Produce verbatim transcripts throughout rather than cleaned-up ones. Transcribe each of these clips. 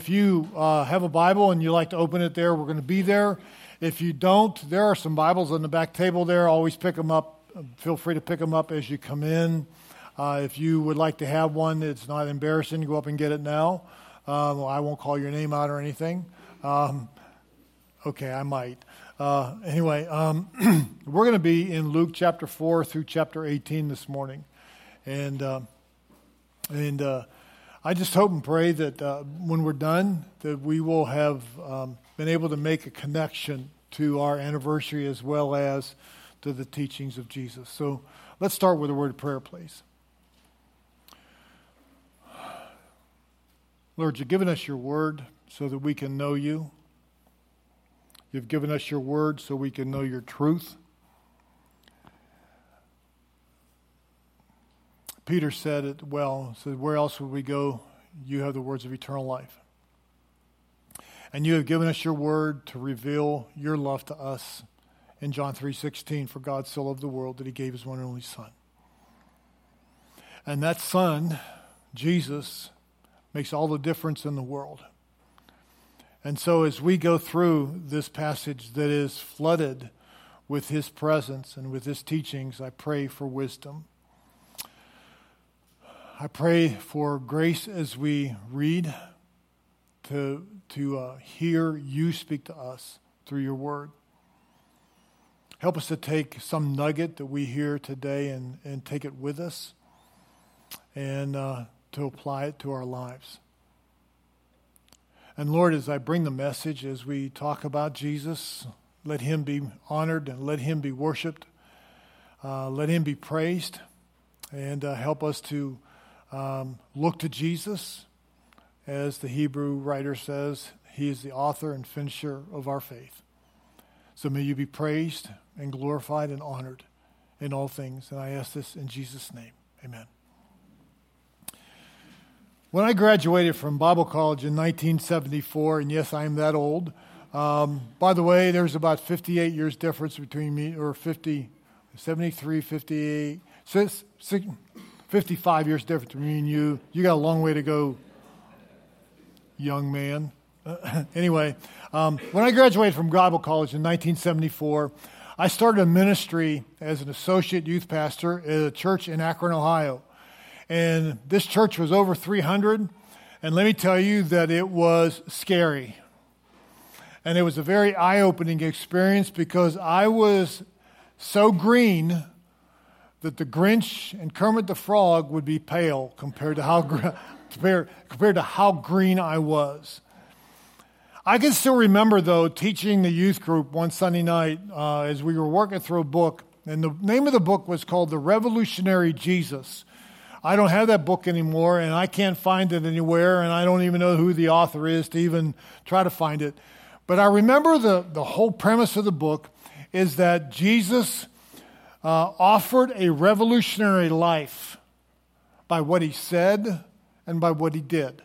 If you uh, have a Bible and you like to open it there, we're going to be there. If you don't, there are some Bibles on the back table there. Always pick them up. Feel free to pick them up as you come in. Uh, if you would like to have one, it's not embarrassing. Go up and get it now. Um, I won't call your name out or anything. Um, okay, I might. Uh, anyway, um, we're going to be in Luke chapter four through chapter eighteen this morning. And, uh, and, uh, I just hope and pray that uh, when we're done, that we will have um, been able to make a connection to our anniversary as well as to the teachings of Jesus. So let's start with a word of prayer, please. Lord, you've given us your word so that we can know you. You've given us your word so we can know your truth. Peter said it well, said, where else would we go? You have the words of eternal life. And you have given us your word to reveal your love to us in John three sixteen, for God so loved the world that he gave his one and only Son. And that Son, Jesus, makes all the difference in the world. And so as we go through this passage that is flooded with his presence and with his teachings, I pray for wisdom. I pray for grace as we read to, to uh, hear you speak to us through your word. Help us to take some nugget that we hear today and, and take it with us and uh, to apply it to our lives. And Lord, as I bring the message, as we talk about Jesus, let him be honored and let him be worshiped. Uh, let him be praised and uh, help us to Um, look to Jesus. As the Hebrew writer says, he is the author and finisher of our faith. So may you be praised and glorified and honored in all things. And I ask this in Jesus' name. Amen. When I graduated from Bible college in nineteen seventy-four, and yes, I am that old. Um, by the way, there's about fifty-eight years difference between me, or fifty, seventy-three, fifty-eight, six, six, fifty-five years difference between me and you. You got a long way to go, young man. Uh, anyway, um, when I graduated from Bible college in nineteen seventy-four, I started a ministry as an associate youth pastor at a church in Akron, Ohio. And this church was over three hundred. And let me tell you that it was scary. And it was a very eye-opening experience because I was so green that the Grinch and Kermit the Frog would be pale compared to how compared, compared to how green I was. I can still remember, though, teaching the youth group one Sunday night uh, as we were working through a book, and the name of the book was called The Revolutionary Jesus. I don't have that book anymore, and I can't find it anywhere, and I don't even know who the author is to even try to find it. But I remember the, the whole premise of the book is that Jesus Uh, offered a revolutionary life by what he said and by what he did.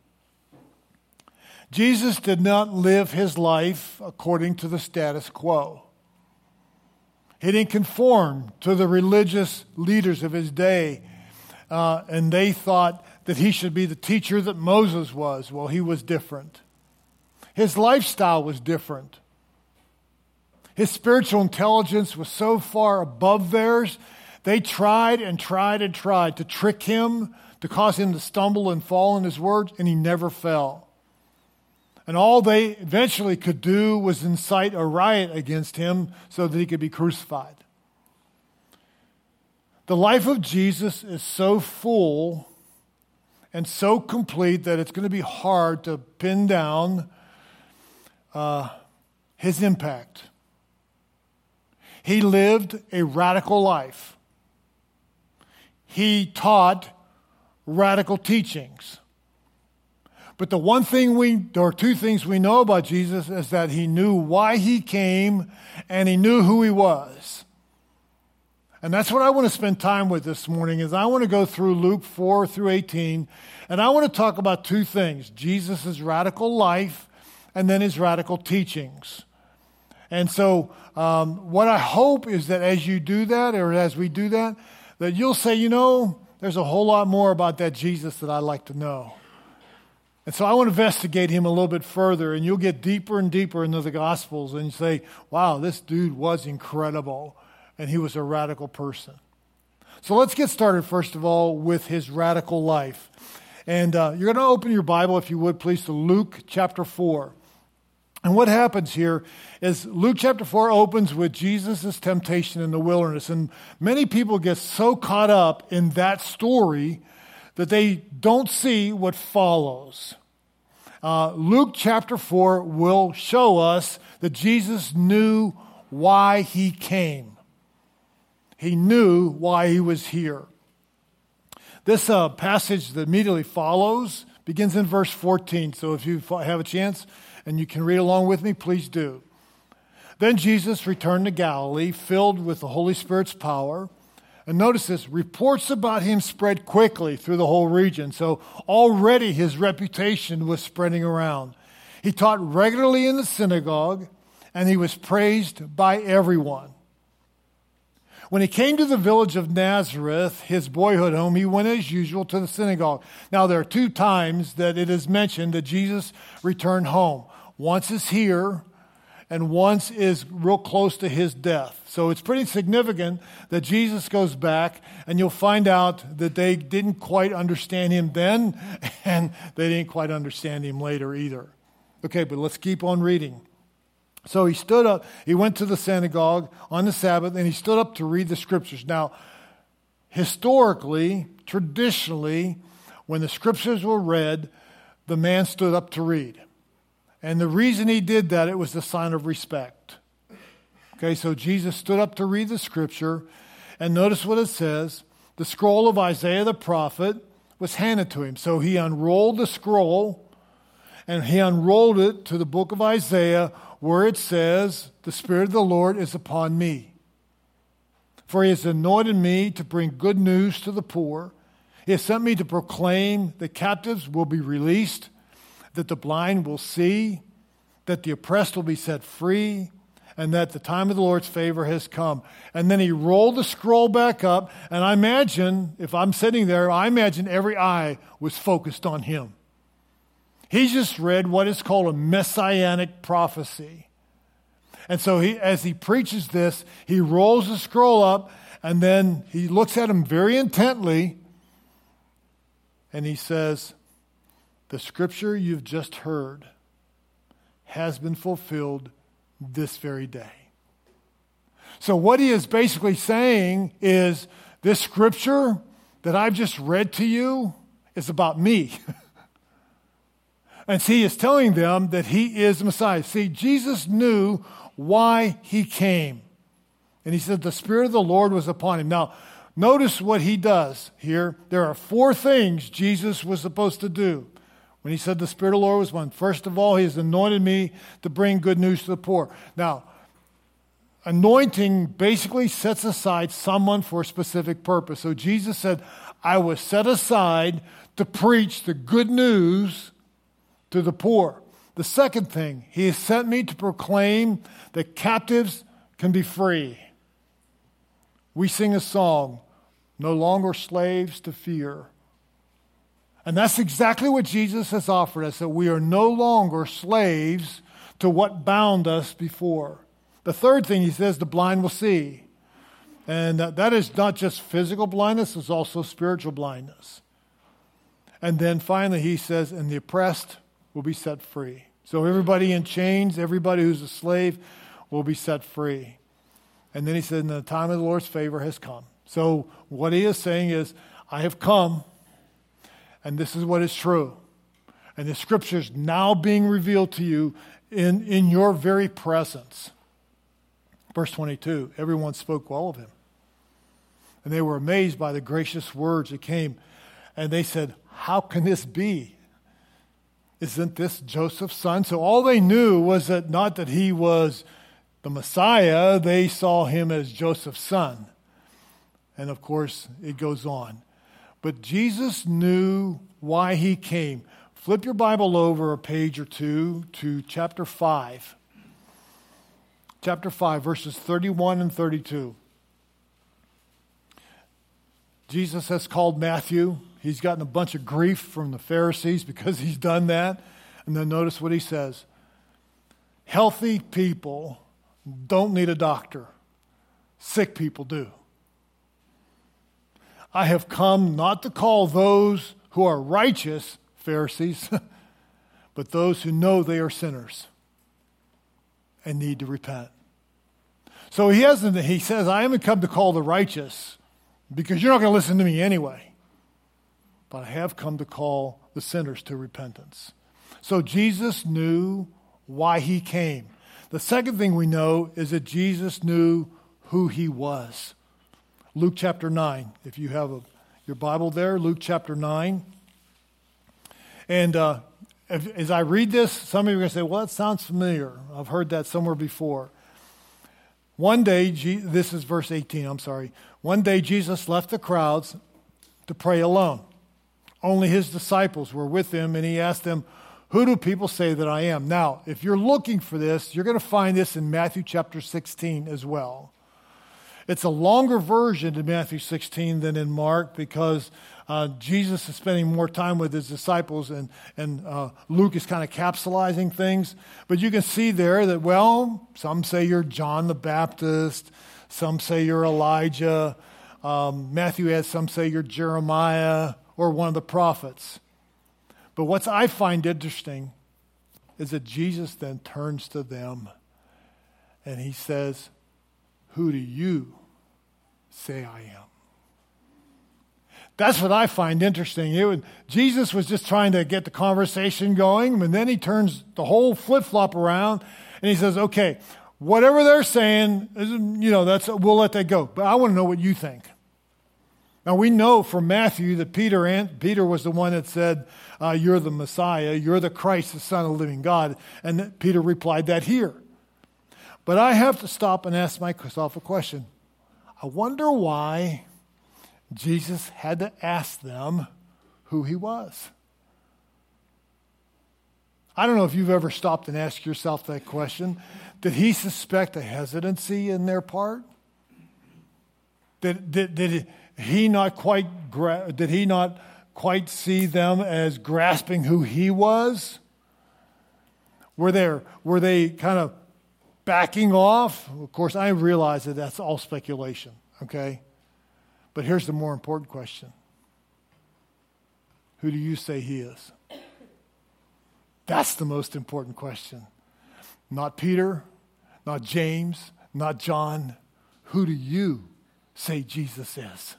Jesus did not live his life according to the status quo. He didn't conform to the religious leaders of his day, uh, and they thought that he should be the teacher that Moses was. Well, he was different. His lifestyle was different. His spiritual intelligence was so far above theirs, they tried and tried and tried to trick him, to cause him to stumble and fall in his words, and he never fell. And all they eventually could do was incite a riot against him so that he could be crucified. The life of Jesus is so full and so complete that it's going to be hard to pin down uh, his impact. He lived a radical life. He taught radical teachings. But the one thing we, or two things we know about Jesus is that he knew why he came and he knew who he was. And that's what I want to spend time with this morning is I want to go through Luke four through eighteen, and I want to talk about two things, Jesus' radical life and then his radical teachings. And so um, what I hope is that as you do that, or as we do that, that you'll say, you know, there's a whole lot more about that Jesus that I'd like to know. And so I want to investigate him a little bit further, and you'll get deeper and deeper into the Gospels and you say, wow, this dude was incredible, and he was a radical person. So let's get started, first of all, with his radical life. And uh, you're going to open your Bible, if you would, please, to Luke chapter four. And what happens here is Luke chapter four opens with Jesus' temptation in the wilderness. And many people get so caught up in that story that they don't see what follows. Uh, Luke chapter four will show us that Jesus knew why he came. He knew why he was here. This uh, passage that immediately follows begins in verse fourteen. So if you have a chance and you can read along with me, please do. Then Jesus returned to Galilee, filled with the Holy Spirit's power. And notice this, reports about him spread quickly through the whole region. So already his reputation was spreading around. He taught regularly in the synagogue, and he was praised by everyone. When he came to the village of Nazareth, his boyhood home, he went as usual to the synagogue. Now, there are two times that it is mentioned that Jesus returned home. Once is here, and once is real close to his death. So it's pretty significant that Jesus goes back, and you'll find out that they didn't quite understand him then, and they didn't quite understand him later either. Okay, but let's keep on reading. So he stood up, he went to the synagogue on the Sabbath, and he stood up to read the scriptures. Now, historically, traditionally, when the scriptures were read, the man stood up to read. And the reason he did that, it was a sign of respect. Okay, so Jesus stood up to read the scripture, and notice what it says. The scroll of Isaiah the prophet was handed to him. So he unrolled the scroll, and he unrolled it to the book of Isaiah, where it says, the Spirit of the Lord is upon me. For he has anointed me to bring good news to the poor. He has sent me to proclaim that captives will be released, that the blind will see, that the oppressed will be set free, and that the time of the Lord's favor has come. And then he rolled the scroll back up, and I imagine, if I'm sitting there, I imagine every eye was focused on him. He just read what is called a messianic prophecy. And so he, as he preaches this, he rolls the scroll up, and then he looks at him very intently, and he says, the scripture you've just heard has been fulfilled this very day. So what he is basically saying is, this scripture that I've just read to you is about me. And see, he is telling them that he is the Messiah. See, Jesus knew why he came. And he said the Spirit of the Lord was upon him. Now, notice what he does here. There are four things Jesus was supposed to do when he said the Spirit of the Lord was upon him. First of all, he has anointed me to bring good news to the poor. Now, anointing basically sets aside someone for a specific purpose. So Jesus said, I was set aside to preach the good news to the poor. The second thing, he has sent me to proclaim that captives can be free. We sing a song, no longer slaves to fear. And that's exactly what Jesus has offered us, that we are no longer slaves to what bound us before. The third thing he says, the blind will see. And that is not just physical blindness, it's also spiritual blindness. And then finally he says, and the oppressed will be set free. So everybody in chains, everybody who's a slave will be set free. And then he said, and the time of the Lord's favor has come. So what he is saying is, I have come, and this is what is true. And the scripture's now being revealed to you in, in your very presence. Verse twenty-two, everyone spoke well of him. And they were amazed by the gracious words that came. And they said, how can this be? Isn't this Joseph's son? So all they knew was that not that he was the Messiah, they saw him as Joseph's son. And of course, it goes on. But Jesus knew why he came. Flip your Bible over a page or two to chapter five. Chapter five, verses thirty-one and thirty-two. Jesus has called Matthew, He's gotten a bunch of grief from the Pharisees because he's done that. And then notice what he says. Healthy people don't need a doctor. Sick people do. I have come not to call those who are righteous, Pharisees, but those who know they are sinners and need to repent. So he hasn't, he says, I haven't come to call the righteous because you're not going to listen to me anyway. But I have come to call the sinners to repentance. So Jesus knew why he came. The second thing we know is that Jesus knew who he was. Luke chapter nine, if you have a, your Bible there, Luke chapter nine. And uh, if, as I read this, some of you are going to say, well, that sounds familiar. I've heard that somewhere before. One day, this is verse eighteen, I'm sorry. One day Jesus left the crowds to pray alone. Only his disciples were with him, and he asked them, who do people say that I am? Now, if you're looking for this, you're going to find this in Matthew chapter sixteen as well. It's a longer version in Matthew sixteen than in Mark because uh, Jesus is spending more time with his disciples and, and uh, Luke is kind of capsulizing things. But you can see there that, well, some say you're John the Baptist. Some say you're Elijah. Um, Matthew has some say you're Jeremiah or one of the prophets. But what I find interesting is that Jesus then turns to them and he says, who do you say I am? That's what I find interesting. It would, Jesus was just trying to get the conversation going, and then he turns the whole flip-flop around, and he says, okay, whatever they're saying, you know, that's we'll let that go. But I want to know what you think. Now, we know from Matthew that Peter and, Peter was the one that said, uh, you're the Messiah, you're the Christ, the Son of the living God. And Peter replied that here. But I have to stop and ask myself a question. I wonder why Jesus had to ask them who he was. I don't know if you've ever stopped and asked yourself that question. Did he suspect a hesitancy in their part? Did, did, did he not quite gra- did he not quite see them as grasping who he was? Were there were they kind of backing off? Of course, I realize that that's all speculation, okay? But here's the more important question. Who do you say he is? That's the most important question. Not Peter, not James, not John. Who do you say Jesus is?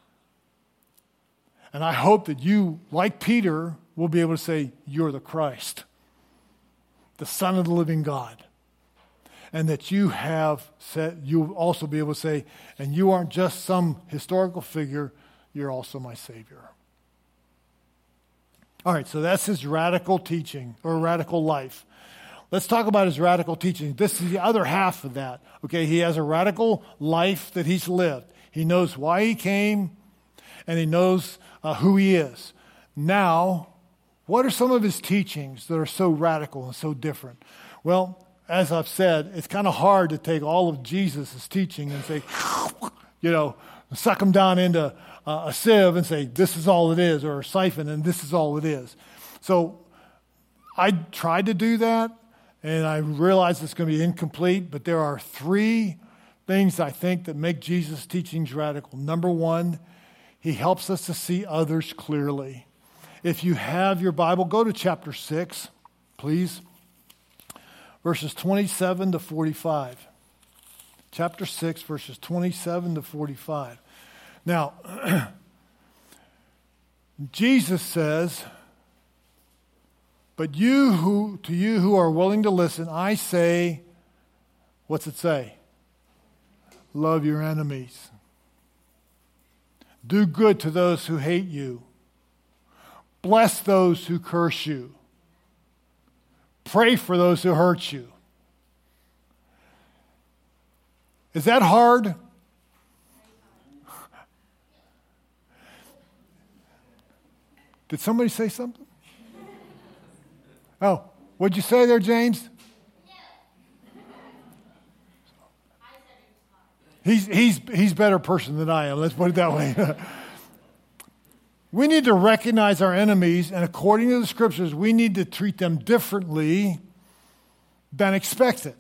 And I hope that you, like Peter, will be able to say, you're the Christ, the Son of the living God. And that you have said, you'll also be able to say, and you aren't just some historical figure, you're also my Savior. All right, so that's his radical teaching or radical life. Let's talk about his radical teaching. This is the other half of that. Okay, he has a radical life that he's lived. He knows why he came, and he knows uh, who he is. Now, what are some of his teachings that are so radical and so different? Well, as I've said, it's kind of hard to take all of Jesus' teaching and say, you know, suck them down into uh, a sieve and say, this is all it is, or a siphon, and this is all it is. So I tried to do that, and I realized it's going to be incomplete, but there are three things I think that make Jesus' teachings radical. Number one, he helps us to see others clearly. If you have your Bible, go to chapter six, please. Verses twenty-seven to forty-five. Chapter six, verses twenty-seven to forty-five. Now, Jesus says, but you who, to you who are willing to listen, I say, what's it say? Love your enemies. Do good to those who hate you. Bless those who curse you. Pray for those who hurt you. Is that hard? Did somebody say something? Oh, what'd you say there, James? He's he's he's a better person than I am. Let's put it that way. We need to recognize our enemies, and according to the scriptures, we need to treat them differently than expected.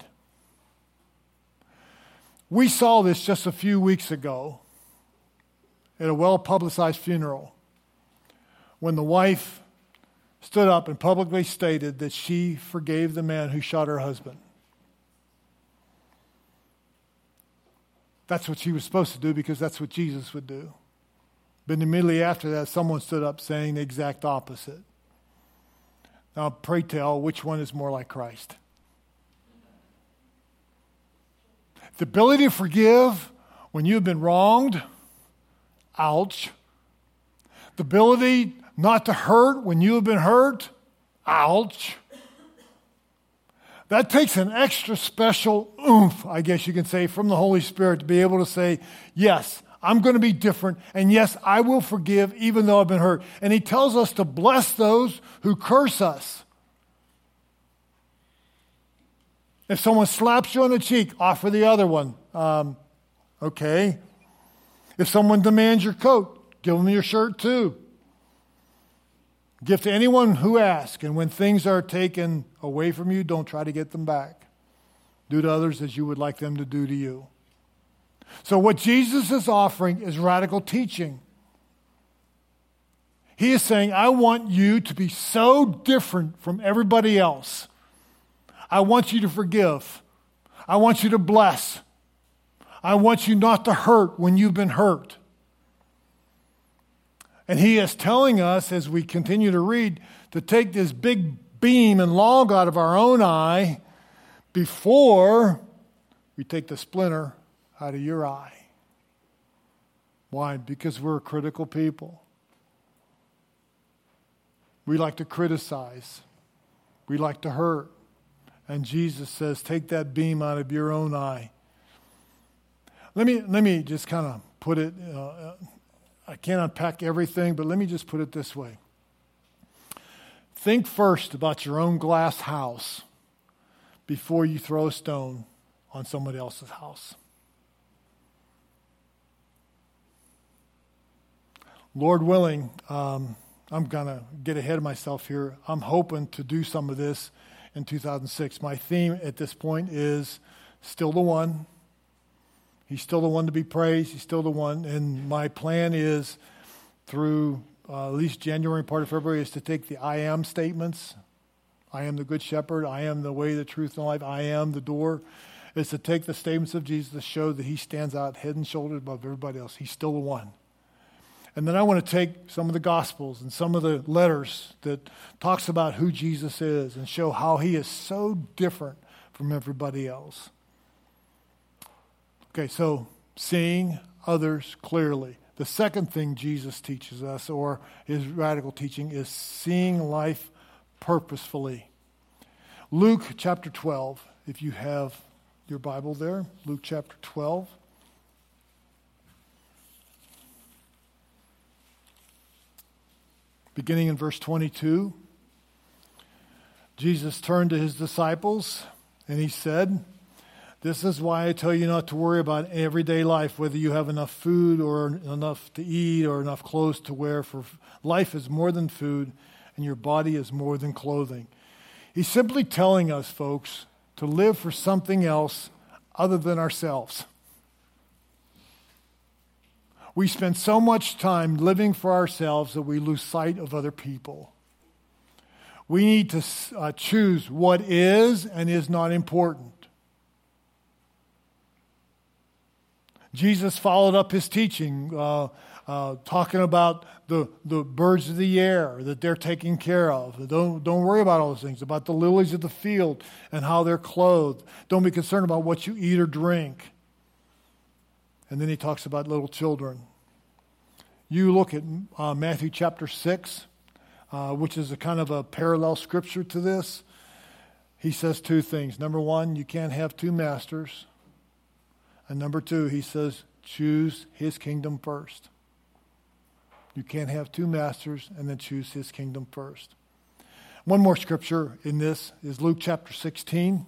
We saw this just a few weeks ago at a well-publicized funeral when the wife stood up and publicly stated that she forgave the man who shot her husband. That's what she was supposed to do because that's what Jesus would do. But immediately after that, someone stood up saying the exact opposite. Now, pray tell, which one is more like Christ? The ability to forgive when you've been wronged, ouch. The ability not to hurt when you have been hurt, ouch. That takes an extra special oomph, I guess you can say, from the Holy Spirit to be able to say, yes, I'm going to be different, and yes, I will forgive even though I've been hurt. And he tells us to bless those who curse us. If someone slaps you on the cheek, offer the other one. Um, okay. If someone demands your coat, give them your shirt too. Give to anyone who asks, and when things are taken away from you, don't try to get them back. Do to others as you would like them to do to you. So what Jesus is offering is radical teaching. He is saying, I want you to be so different from everybody else. I want you to forgive. I want you to bless. I want you not to hurt when you've been hurt. And he is telling us, as we continue to read, to take this big beam and log out of our own eye before we take the splinter out of your eye. Why? Because we're a critical people. We like to criticize. We like to hurt. And Jesus says, take that beam out of your own eye. Let me, let me just kind of put it, uh, I can't unpack everything, but let me just put it this way. Think first about your own glass house before you throw a stone on somebody else's house. Lord willing, um, I'm going to get ahead of myself here. I'm hoping to do some of this in two thousand six. My theme at this point is still the one. He's still the one to be praised. He's still the one. And my plan is through uh, at least January and part of February is to take the I am statements. I am the good shepherd. I am the way, the truth, and the life. I am the door. Is to take the statements of Jesus to show that he stands out head and shoulders above everybody else. He's still the one. And then I want to take some of the Gospels and some of the letters that talks about who Jesus is and show how he is so different from everybody else. Okay, so seeing others clearly. The second thing Jesus teaches us, or his radical teaching, is seeing life purposefully. Luke chapter twelve, if you have your Bible there, Luke chapter twelve. Beginning in verse twenty-two, Jesus turned to his disciples and he said, this is why I tell you not to worry about everyday life, whether you have enough food or enough to eat or enough clothes to wear, for life is more than food and your body is more than clothing. He's simply telling us, folks, to live for something else other than ourselves. We spend so much time living for ourselves that we lose sight of other people. We need to uh, choose what is and is not important. Jesus followed up his teaching, uh, uh, talking about the, the birds of the air that they're taking care of. Don't, don't worry about all those things, about the lilies of the field and how they're clothed. Don't be concerned about what you eat or drink. And then he talks about little children. You look at uh, Matthew chapter six, uh, which is a kind of a parallel scripture to this. He says two things. Number one, you can't have two masters. And number two, he says, choose his kingdom first. You can't have two masters and then choose his kingdom first. One more scripture in this is Luke chapter sixteen.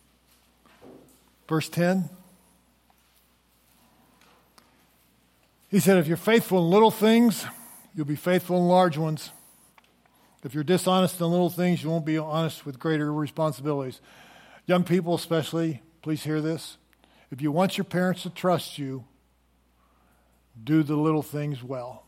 Verse ten. He said, if you're faithful in little things, you'll be faithful in large ones. If you're dishonest in little things, you won't be honest with greater responsibilities. Young people especially, please hear this. If you want your parents to trust you, do the little things well.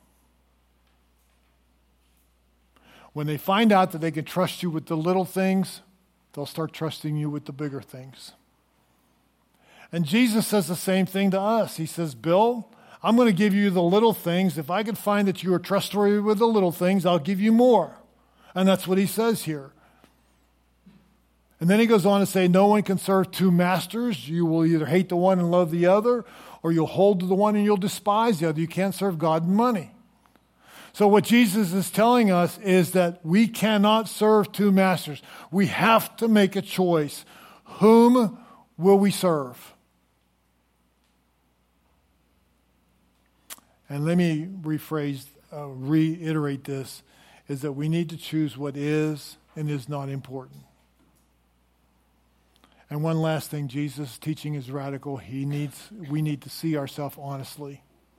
When they find out that they can trust you with the little things, they'll start trusting you with the bigger things. And Jesus says the same thing to us. He says, Bill, I'm going to give you the little things. If I can find that you are trustworthy with the little things, I'll give you more. And that's what he says here. And then he goes on to say, no one can serve two masters. You will either hate the one and love the other, or you'll hold to the one and you'll despise the other. You can't serve God and money. So what Jesus is telling us is that we cannot serve two masters. We have to make a choice. Whom will we serve? And let me rephrase, uh, reiterate this, is that we need to choose what is and is not important. And one last thing, Jesus' teaching is radical. He needs, we need to see ourselves honestly.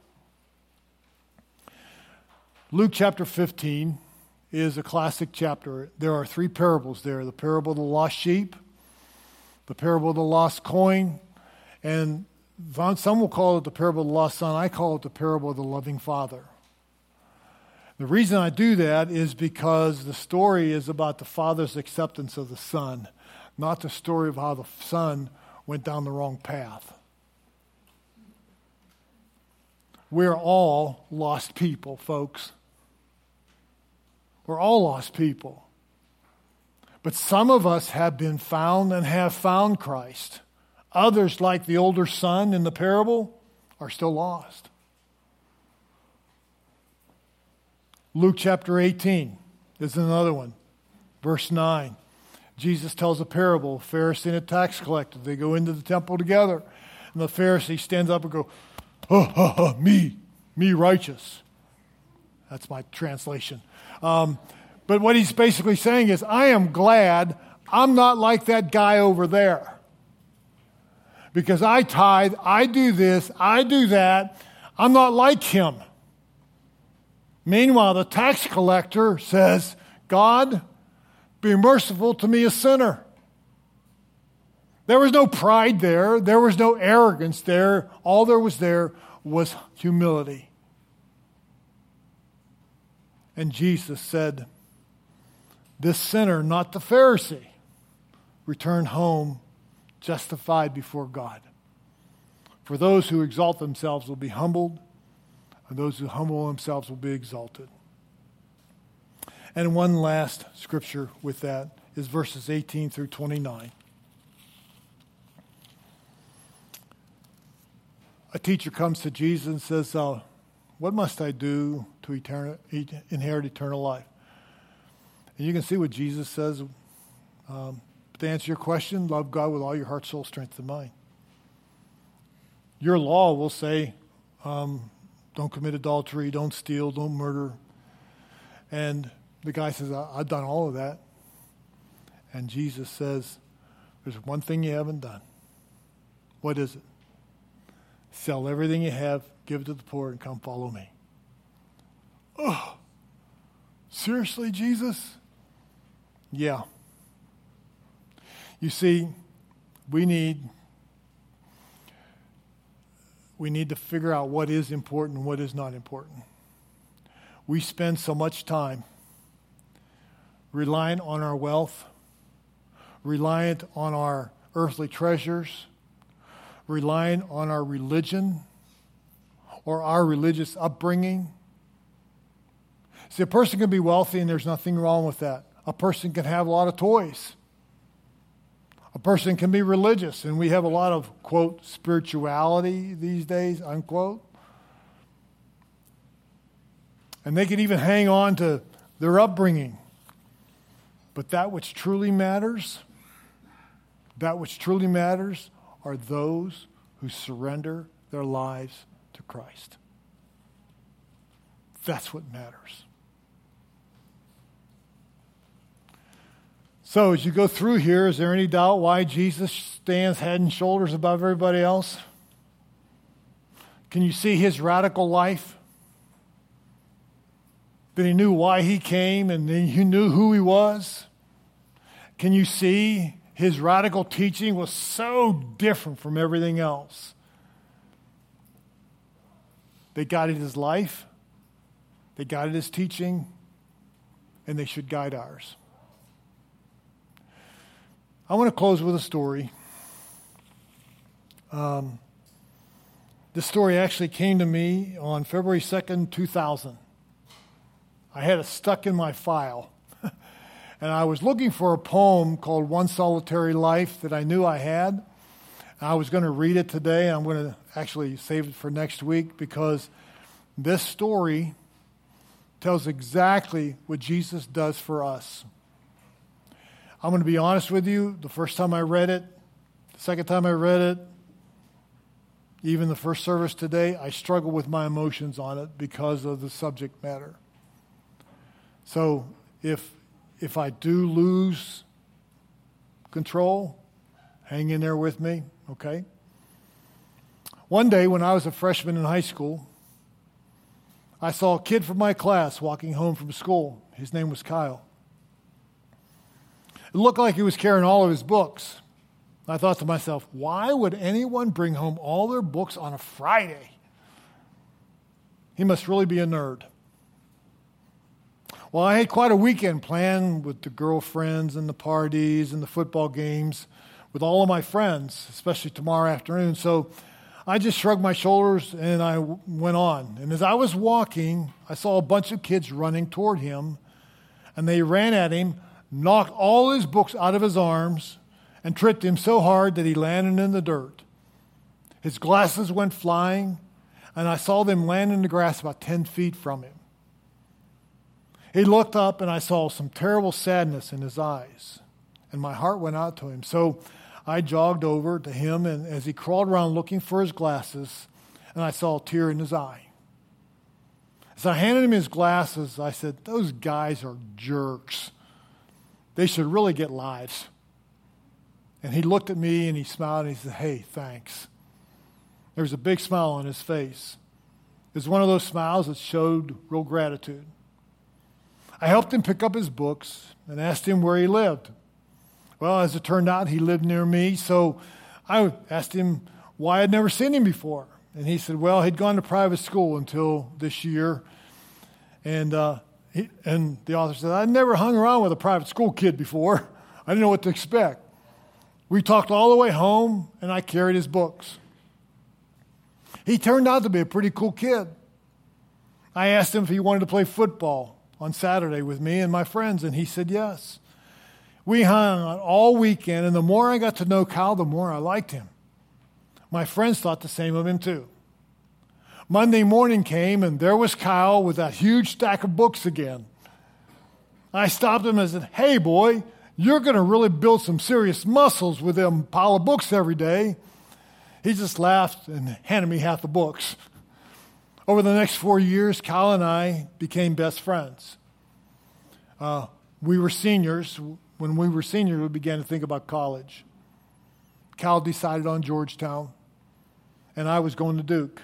Luke chapter fifteen is a classic chapter. There are three parables there. The parable of the lost sheep, the parable of the lost coin, and some will call it the parable of the lost son. I call it the parable of the loving father. The reason I do that is because the story is about the father's acceptance of the son, not the story of how the son went down the wrong path. We're all lost people, folks. We're all lost people. But some of us have been found and have found Christ. Others, like the older son in the parable, are still lost. Luke chapter eighteen is another one. Verse nine. Jesus tells a parable, a Pharisee and a tax collector. They go into the temple together. And the Pharisee stands up and goes, oh, oh, oh, me, me righteous. That's my translation. Um, but what he's basically saying is, I am glad I'm not like that guy over there. Because I tithe, I do this, I do that. I'm not like him. Meanwhile, the tax collector says, God, be merciful to me, a sinner. There was no pride there. There was no arrogance there. All there was there was humility. And Jesus said, this sinner, not the Pharisee, returned home justified before God. For those who exalt themselves will be humbled, and those who humble themselves will be exalted. And one last scripture with that is verses eighteen through twenty-nine. A teacher comes to Jesus and says, uh, what must I do to etern- inherit eternal life? And you can see what Jesus says. Um, to answer your question, love God with all your heart, soul, strength, and mind. Your law will say, um, don't commit adultery, don't steal, don't murder. And the guy says, I've done all of that. And Jesus says, there's one thing you haven't done. What is it? Sell everything you have, give it to the poor, and come follow me. Oh, seriously, Jesus? Yeah. You see, we need we need to figure out what is important and what is not important. We spend so much time reliant on our wealth, reliant on our earthly treasures, reliant on our religion or our religious upbringing. See, a person can be wealthy and there's nothing wrong with that. A person can have a lot of toys. A person can be religious, and we have a lot of, quote, spirituality these days, unquote. And they can even hang on to their upbringing. But that which truly matters, that which truly matters are those who surrender their lives to Christ. That's what matters. So as you go through here, is there any doubt why Jesus stands head and shoulders above everybody else? Can you see his radical life? That he knew why he came and he knew who he was? Can you see his radical teaching was so different from everything else? They guided his life, they guided his teaching, and they should guide ours. I want to close with a story. Um, this story actually came to me on February second, two thousand. I had it stuck in my file. And I was looking for a poem called One Solitary Life that I knew I had. I was going to read it today. I'm going to actually save it for next week because this story tells exactly what Jesus does for us. I'm going to be honest with you. The first time I read it, the second time I read it, even the first service today, I struggle with my emotions on it because of the subject matter. So if if I do lose control, hang in there with me, okay? One day when I was a freshman in high school, I saw a kid from my class walking home from school. His name was Kyle. It looked like he was carrying all of his books. I thought to myself, why would anyone bring home all their books on a Friday? He must really be a nerd. Well, I had quite a weekend planned with the girlfriends and the parties and the football games with all of my friends, especially tomorrow afternoon. So I just shrugged my shoulders and I w- went on. And as I was walking, I saw a bunch of kids running toward him, and they ran at him, knocked all his books out of his arms, and tripped him so hard that he landed in the dirt. His glasses went flying, and I saw them land in the grass about ten feet from him. He looked up, and I saw some terrible sadness in his eyes, and my heart went out to him. So I jogged over to him, and as he crawled around looking for his glasses, and I saw a tear in his eye. As I handed him his glasses, I said, those guys are jerks. They should really get lives. And he looked at me, and he smiled, and he said, hey, thanks. There was a big smile on his face. It was one of those smiles that showed real gratitude. I helped him pick up his books and asked him where he lived. Well, as it turned out, he lived near me, so I asked him why I'd never seen him before. And he said, well, he'd gone to private school until this year. And uh, he, and the author said, I'd never hung around with a private school kid before. I didn't know what to expect. We talked all the way home, and I carried his books. He turned out to be a pretty cool kid. I asked him if he wanted to play football on Saturday with me and my friends, and he said yes. We hung out all weekend, and the more I got to know Kyle, the more I liked him. My friends thought the same of him too. Monday morning came, and there was Kyle with that huge stack of books again. I stopped him and said, hey, boy, you're going to really build some serious muscles with them pile of books every day. He just laughed and handed me half the books. Over the next four years, Kyle and I became best friends. Uh, we were seniors. When we were seniors, we began to think about college. Kyle decided on Georgetown, and I was going to Duke.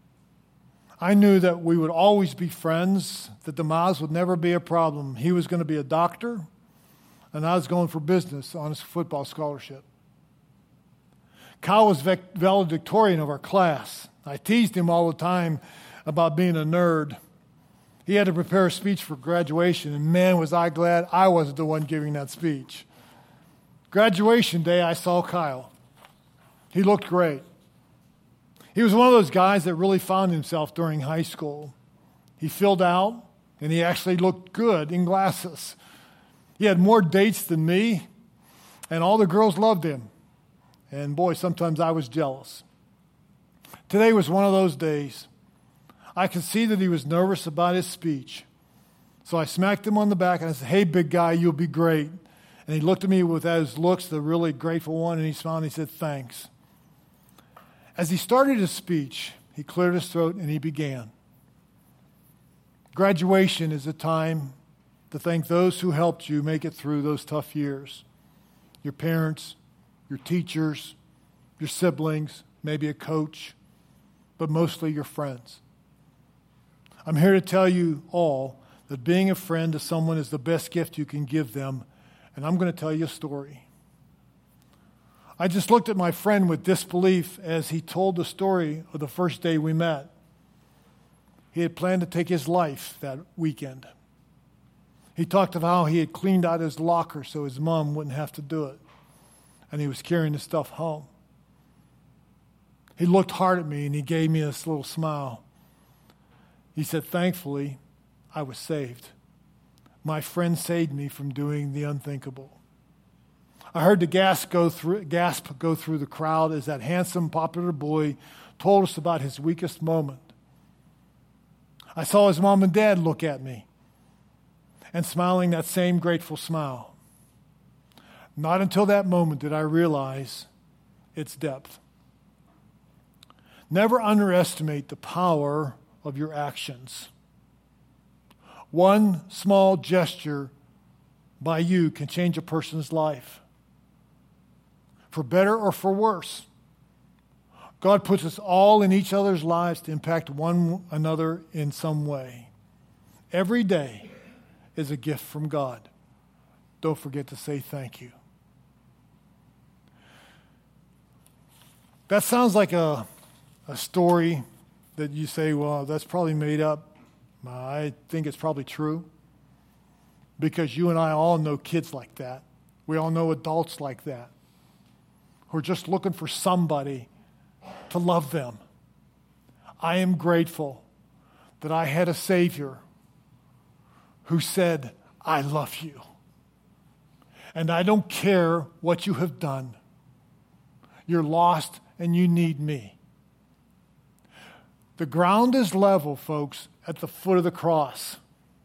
I knew that we would always be friends, that the miles would never be a problem. He was going to be a doctor, and I was going for business on his football scholarship. Kyle was valedictorian of our class. I teased him all the time about being a nerd. He had to prepare a speech for graduation, and man, was I glad I wasn't the one giving that speech. Graduation day, I saw Kyle. He looked great. He was one of those guys that really found himself during high school. He filled out, and he actually looked good in glasses. He had more dates than me, and all the girls loved him. And boy, sometimes I was jealous. Today was one of those days. I could see that he was nervous about his speech. So I smacked him on the back and I said, hey, big guy, you'll be great. And he looked at me with those looks, the really grateful one, and he smiled and he said, thanks. As he started his speech, he cleared his throat and he began. Graduation is a time to thank those who helped you make it through those tough years. Your parents, your teachers, your siblings, maybe a coach, but mostly your friends. I'm here to tell you all that being a friend to someone is the best gift you can give them, and I'm going to tell you a story. I just looked at my friend with disbelief as he told the story of the first day we met. He had planned to take his life that weekend. He talked of how he had cleaned out his locker so his mom wouldn't have to do it, and he was carrying the stuff home. He looked hard at me and he gave me this little smile. He said, "Thankfully, I was saved. My friend saved me from doing the unthinkable." I heard the gasp go through, gasp go through the crowd as that handsome, popular boy told us about his weakest moment. I saw his mom and dad look at me and smiling that same grateful smile. Not until that moment did I realize its depth. Never underestimate the power of your actions. One small gesture by you can change a person's life, for better or for worse. God puts us all in each other's lives to impact one another in some way. Every day is a gift from God. Don't forget to say thank you. That sounds like a, a story that you say, well, that's probably made up. I think it's probably true, because you and I all know kids like that. We all know adults like that, who are just looking for somebody to love them. I am grateful that I had a Savior who said, "I love you. And I don't care what you have done. You're lost and you need me." The ground is level, folks, at the foot of the cross.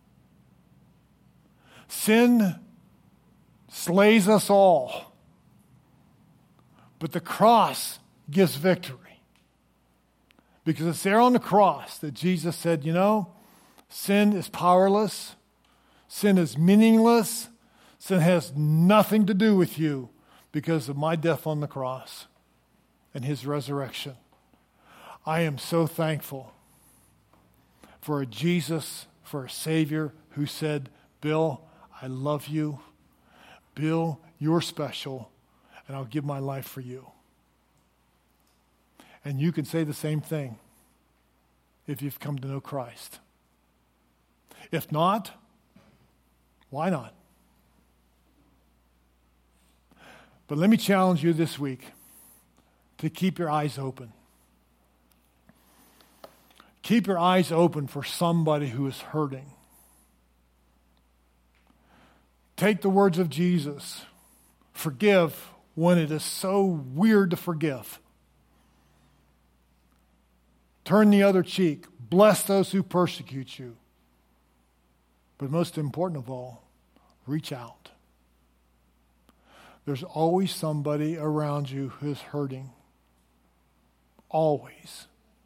Sin slays us all, but the cross gives victory. Because it's there on the cross that Jesus said, you know, sin is powerless, sin is meaningless, sin has nothing to do with you because of my death on the cross and his resurrection. I am so thankful for a Jesus, for a Savior who said, "Bill, I love you. Bill, you're special, and I'll give my life for you." And you can say the same thing if you've come to know Christ. If not, why not? But let me challenge you this week to keep your eyes open. Keep your eyes open for somebody who is hurting. Take the words of Jesus. Forgive when it is so weird to forgive. Turn the other cheek. Bless those who persecute you. But most important of all, reach out. There's always somebody around you who is hurting. Always.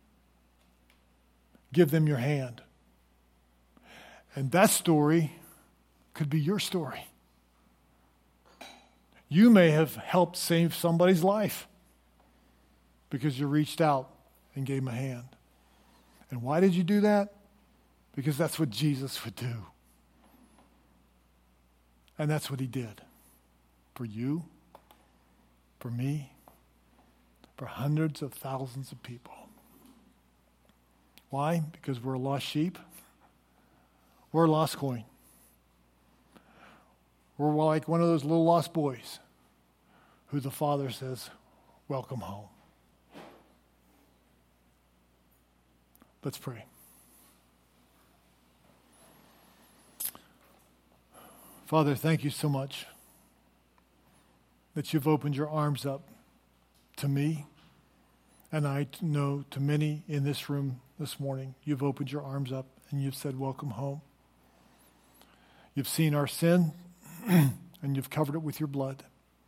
Give them your hand. And that story could be your story. You may have helped save somebody's life because you reached out and gave them a hand. And why did you do that? Because that's what Jesus would do. And that's what he did. For you, for me, for hundreds of thousands of people. Why? Because we're a lost sheep. We're a lost coin. We're like one of those little lost boys who the Father says, "Welcome home." Let's pray. Father, thank you so much that you've opened your arms up to me, and I know to many in this room this morning, you've opened your arms up and you've said, "Welcome home." You've seen our sin and you've covered it with your blood,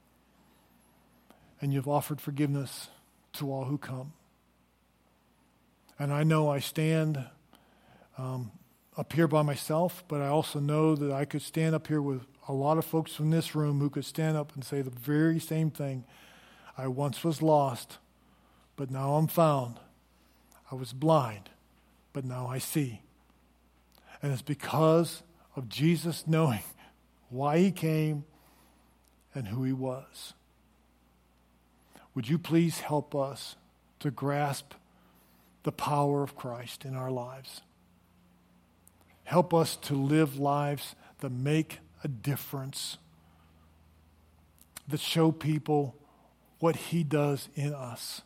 and you've offered forgiveness to all who come. And I know I stand um, up here by myself, but I also know that I could stand up here with a lot of folks from this room who could stand up and say the very same thing. I once was lost, but now I'm found. I was blind, but now I see. And it's because of Jesus knowing why he came and who he was. Would you please help us to grasp the power of Christ in our lives? Help us to live lives that make a difference, that show people what he does in us.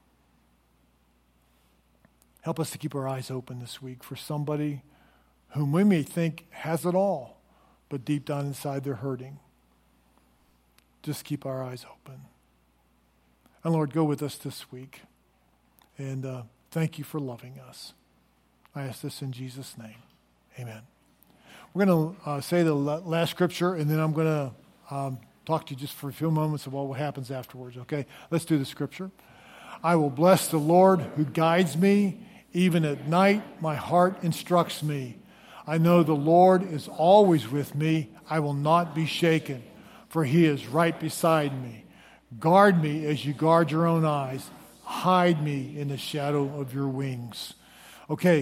Help us to keep our eyes open this week for somebody whom we may think has it all, but deep down inside they're hurting. Just keep our eyes open. And Lord, go with us this week. And uh, thank you for loving us. I ask this in Jesus' name. Amen. We're going to uh, say the last scripture, and then I'm going to um, talk to you just for a few moments about what happens afterwards, okay? Let's do the scripture. I will bless the Lord who guides me. Even at night, my heart instructs me. I know the Lord is always with me. I will not be shaken, for he is right beside me. Guard me as you guard your own eyes. Hide me in the shadow of your wings. Okay.